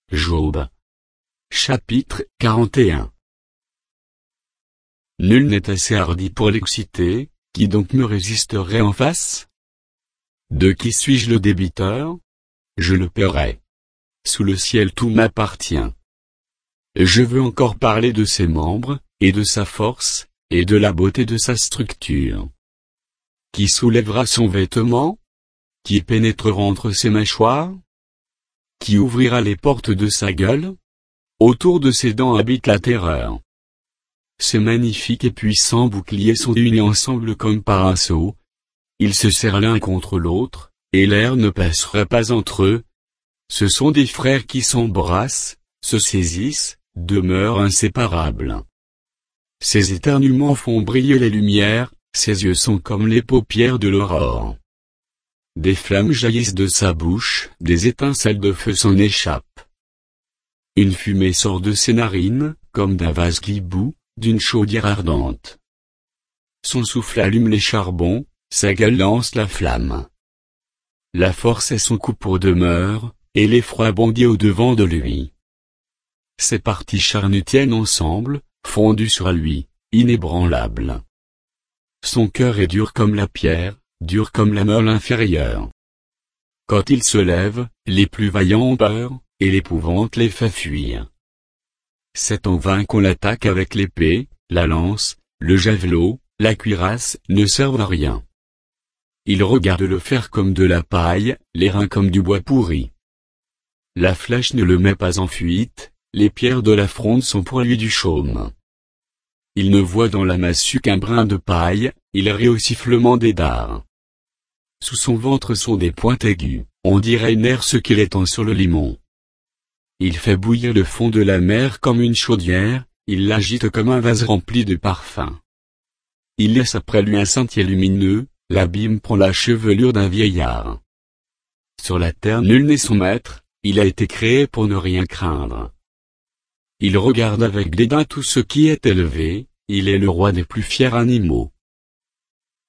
Job. Chapitre 41. Nul n'est assez hardi pour l'exciter, qui donc me résisterait en face? De qui suis-je le débiteur? Je le paierai. Sous le ciel tout m'appartient. Je veux encore parler de ses membres, et de sa force, et de la beauté de sa structure. Qui soulèvera son vêtement? Qui pénétrera entre ses mâchoires? Qui ouvrira les portes de sa gueule? Autour de ses dents habite la terreur. Ces magnifiques et puissants boucliers sont unis ensemble comme par un sceau. Ils se serrent l'un contre l'autre, et l'air ne passera pas entre eux. Ce sont des frères qui s'embrassent, se saisissent, demeurent inséparables. Ses éternuements font briller les lumières, ses yeux sont comme les paupières de l'aurore. Des flammes jaillissent de sa bouche, des étincelles de feu s'en échappent. Une fumée sort de ses narines, comme d'un vase qui bout, d'une chaudière ardente. Son souffle allume les charbons, sa gueule lance la flamme. La force est son coup pour demeure, et l'effroi bondit au-devant de lui. Ses parties charnues tiennent ensemble, fondues sur lui, inébranlables. Son cœur est dur comme la pierre, dur comme la meule inférieure. Quand il se lève, les plus vaillants ont peur, et l'épouvante les fait fuir. C'est en vain qu'on l'attaque avec l'épée, la lance, le javelot, la cuirasse ne servent à rien. Il regarde le fer comme de la paille, les reins comme du bois pourri. La flèche ne le met pas en fuite, les pierres de la fronde sont pour lui du chaume. Il ne voit dans la massue qu'un brin de paille, il rit au sifflement des dards. Sous son ventre sont des pointes aiguës, on dirait une herse qu'il étend sur le limon. Il fait bouillir le fond de la mer comme une chaudière, il l'agite comme un vase rempli de parfums. Il laisse après lui un sentier lumineux, l'abîme prend la chevelure d'un vieillard. Sur la terre nul n'est son maître, il a été créé pour ne rien craindre. Il regarde avec dédain tout ce qui est élevé, il est le roi des plus fiers animaux.